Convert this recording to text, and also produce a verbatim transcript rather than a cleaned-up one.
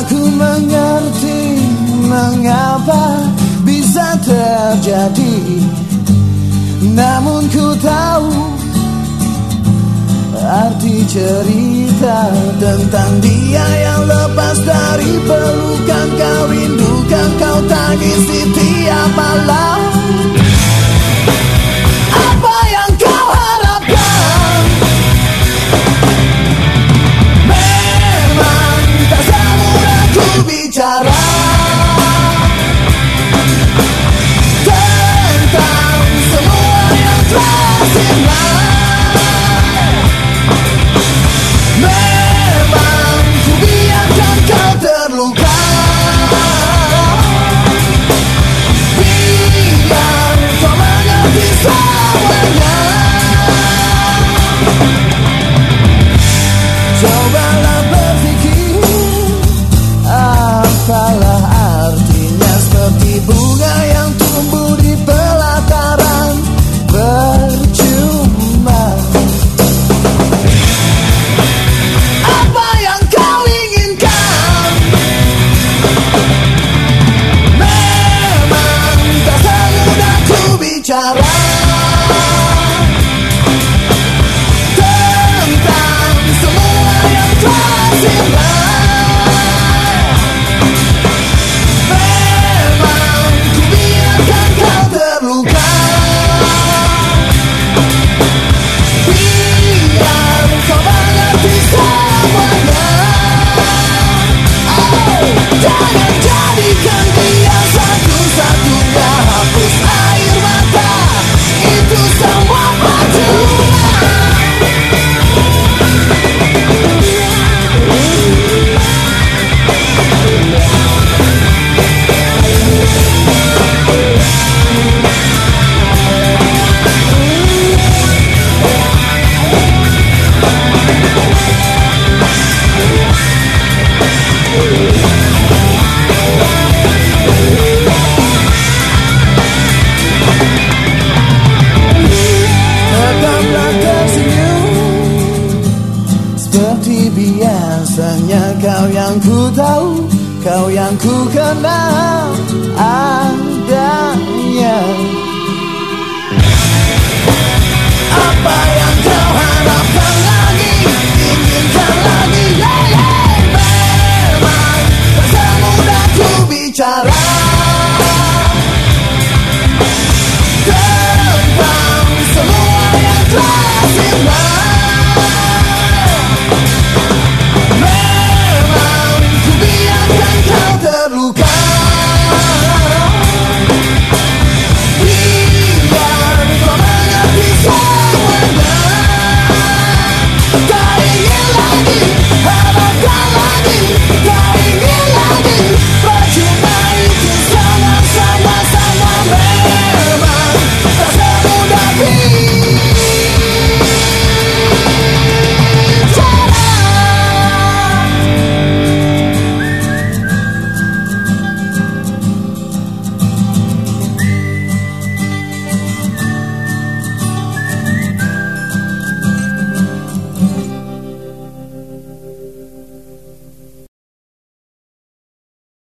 Aku mengerti mengapa bisa terjadi, namun ku tahu arti cerita tentang dia yang lepas dari pelukan. Kau rindukan, kau tangis di tiap malam. Apa yang kau harapkan? Memang tak semudah ku bicara tentang semua yang telah silam. Cobalah berpikir, apalah artinya seperti bunga yang tumbuh di pelataran percuma. Apa yang kau inginkan? Memang tak semudah ku bicara seperti biasanya. Kau yang ku tahu, kau yang ku kenal adanya. Apa yang kau harapkan lagi, inginkan lagi, yeah, yeah. Memang tak semudah ku bicara.